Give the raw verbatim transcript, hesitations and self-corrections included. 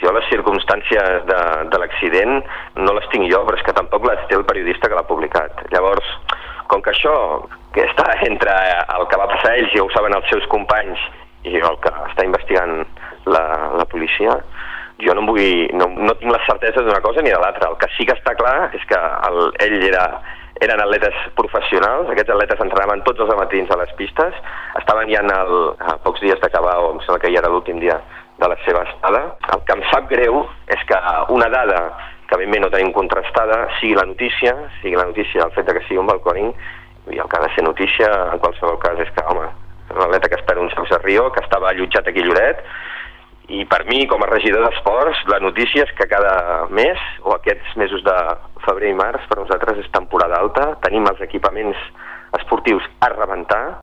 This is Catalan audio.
Jo les circumstàncies de, de l'accident no les tinc jo, però és que tampoc les té el periodista que l'ha publicat. Llavors, com que això que està entre el que va passar a ells i ho saben els seus companys i el que està investigant la, la policia, jo no, vull, no, no tinc les certeses d'una cosa ni de l'altra. El que sí que està clar és que el, ell era, eren atletes professionals, aquests atletes entrenaven tots els matins a les pistes, estaven ja en el, a pocs dies d'acabar, o em sembla que ja era l'últim dia de la seva estada. El que em sap greu és que una dada que ben bé no tenim contrastada sigui la notícia, sigui la notícia del fet que sigui un balcòning, i el que ha de ser notícia en qualsevol cas és que, home, l'atleta que es perd un Jocs de Rio, que estava allotjat aquí a Lloret, i per mi, com a regidor d'esports, la notícia és que cada mes, o aquests mesos de febrer i març, per nosaltres és temporada alta, tenim els equipaments esportius a rebentar,